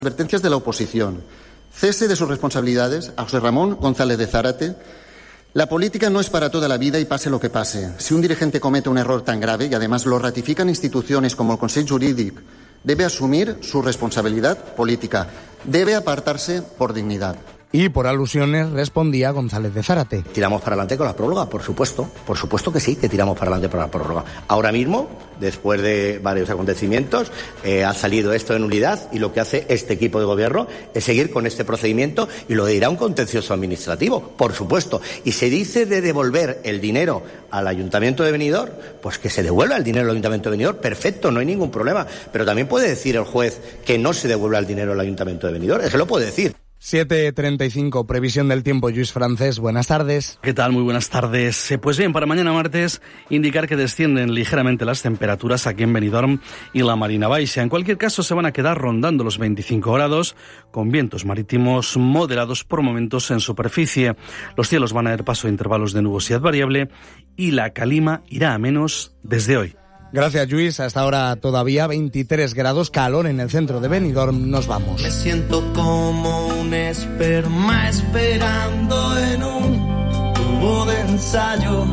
Advertencias de la oposición. Cese de sus responsabilidades a José Ramón González de Zárate. La política no es para toda la vida y pase lo que pase. Si un dirigente comete un error tan grave y además lo ratifican instituciones como el Consell Jurídic, debe asumir su responsabilidad política. Debe apartarse por dignidad. Y por alusiones respondía González de Zárate. Tiramos para adelante con la prórroga, por supuesto que sí, que tiramos para adelante con la prórroga. Ahora mismo, después de varios acontecimientos, ha salido esto en unidad y lo que hace este equipo de gobierno es seguir con este procedimiento y lo dirá un contencioso administrativo, por supuesto. Y se dice de devolver el dinero al Ayuntamiento de Benidorm, pues que se devuelva el dinero al Ayuntamiento de Benidorm, perfecto, no hay ningún problema. Pero también puede decir el juez que no se devuelva el dinero al Ayuntamiento de Benidorm, eso lo puede decir. 7:35, previsión del tiempo. Lluís Francés, buenas tardes. ¿Qué tal? Muy buenas tardes. Pues bien, para mañana martes, indicar que descienden ligeramente las temperaturas aquí en Benidorm y la Marina Baixa. En cualquier caso, se van a quedar rondando los 25 grados, con vientos marítimos moderados por momentos en superficie. Los cielos van a dar paso a intervalos de nubosidad variable y la calima irá a menos desde hoy. Gracias, Lluís. Hasta ahora todavía 23 grados, calor en el centro de Benidorm. Nos vamos. Me siento como un esperma esperando en un tubo de ensayo,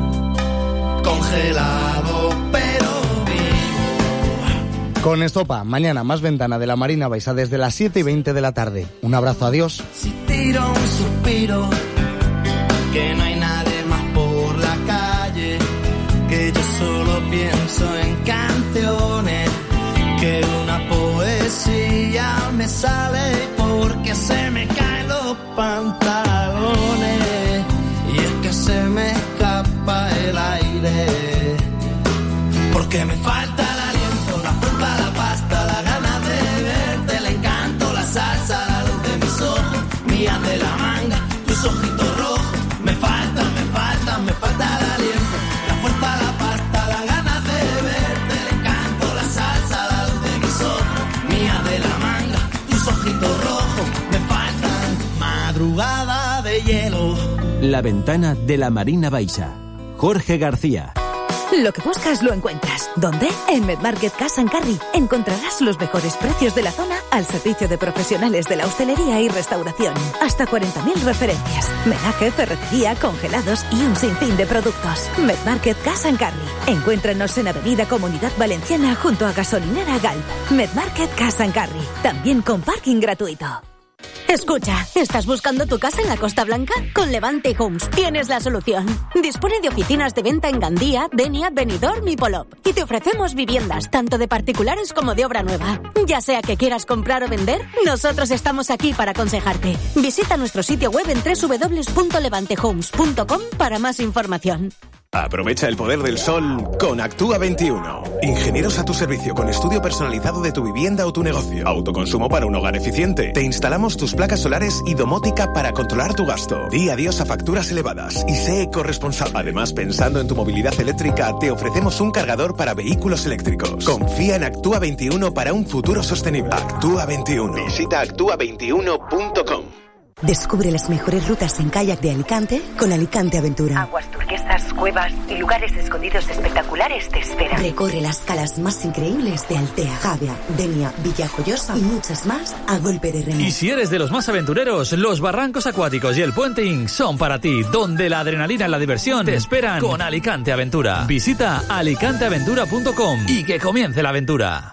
congelado pero vivo. Con Estopa, mañana más ventana de la Marina Baixa desde las 7:20 de la tarde. Un abrazo, adiós. Si tiro un suspiro, que no hay nadie más por la calle, que yo solo pienso en canciones, que una poesía me sale porque se me caen los pantalones y es que se me escapa el aire, porque me falta el aliento, la fruta, la pasta, la gana de verte, el encanto, la salsa, la luz de mis ojos, mías de la manga, tus ojitos rojos, me falta el aliento, la fuerza, la pasta, la gana de verte, el encanto, la salsa, la luz de mis ojos, mía de la manga, tus ojitos rojos, me faltan madrugada de hielo. La ventana de la Marina Baixa. Jorge García. Lo que buscas lo encuentras. ¿Dónde? En Medmarket Cash & Carry. Encontrarás los mejores precios de la zona al servicio de profesionales de la hostelería y restauración. Hasta 40.000 referencias. Menaje, ferretería, congelados y un sinfín de productos. Medmarket Cash & Carry. Encuéntranos en Avenida Comunidad Valenciana junto a Gasolinera Galp. Medmarket Cash & Carry. También con parking gratuito. Escucha, ¿estás buscando tu casa en la Costa Blanca? Con Levante Homes tienes la solución. Dispone de oficinas de venta en Gandía, Denia, Benidorm y Polop. Y te ofrecemos viviendas, tanto de particulares como de obra nueva. Ya sea que quieras comprar o vender, nosotros estamos aquí para aconsejarte. Visita nuestro sitio web en www.levantehomes.com para más información. Aprovecha el poder del sol con Actúa 21. Ingenieros a tu servicio con estudio personalizado de tu vivienda o tu negocio. Autoconsumo para un hogar eficiente. Te instalamos tus placas solares y domótica para controlar tu gasto. Di adiós a facturas elevadas y sé ecorresponsable. Además, pensando en tu movilidad eléctrica, te ofrecemos un cargador para vehículos eléctricos. Confía en Actúa 21 para un futuro sostenible. Actúa 21. Visita actúa21.com. Descubre las mejores rutas en kayak de Alicante con Alicante Aventura. Aguas turquesas, cuevas y lugares escondidos espectaculares te esperan. Recorre las calas más increíbles de Altea, Javia, Denia, Villajoyosa y muchas más a golpe de remo. Y si eres de los más aventureros, los barrancos acuáticos y el puenting son para ti, donde la adrenalina y la diversión te esperan con Alicante Aventura. Visita alicanteaventura.com y que comience la aventura.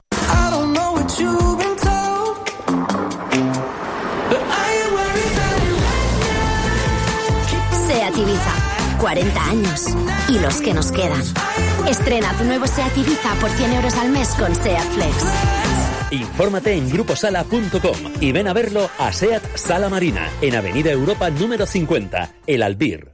SEAT Ibiza, 40 años y los que nos quedan. Estrena tu nuevo SEAT Ibiza por 100 euros al mes con SEAT Flex. Infórmate en gruposala.com y ven a verlo a SEAT Sala Marina, en Avenida Europa número 50, El Albir.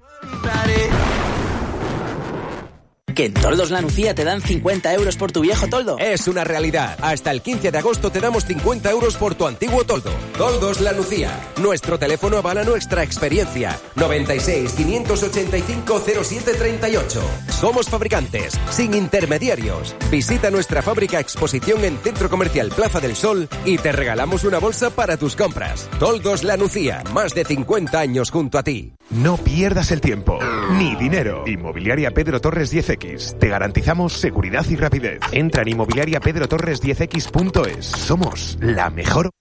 ¿Que en Toldos La Nucía te dan 50 euros por tu viejo toldo? Es una realidad. Hasta el 15 de agosto te damos 50 euros por tu antiguo toldo. Toldos La Nucía. Nuestro teléfono avala nuestra experiencia. 96 585 0738. Somos fabricantes, sin intermediarios. Visita nuestra fábrica exposición en Centro Comercial Plaza del Sol y te regalamos una bolsa para tus compras. Toldos La Nucía. Más de 50 años junto a ti. No pierdas el tiempo, ni dinero. Inmobiliaria Pedro Torres 10X. Te garantizamos seguridad y rapidez. Entra en inmobiliariapedrotorres10x.es. Somos la mejor.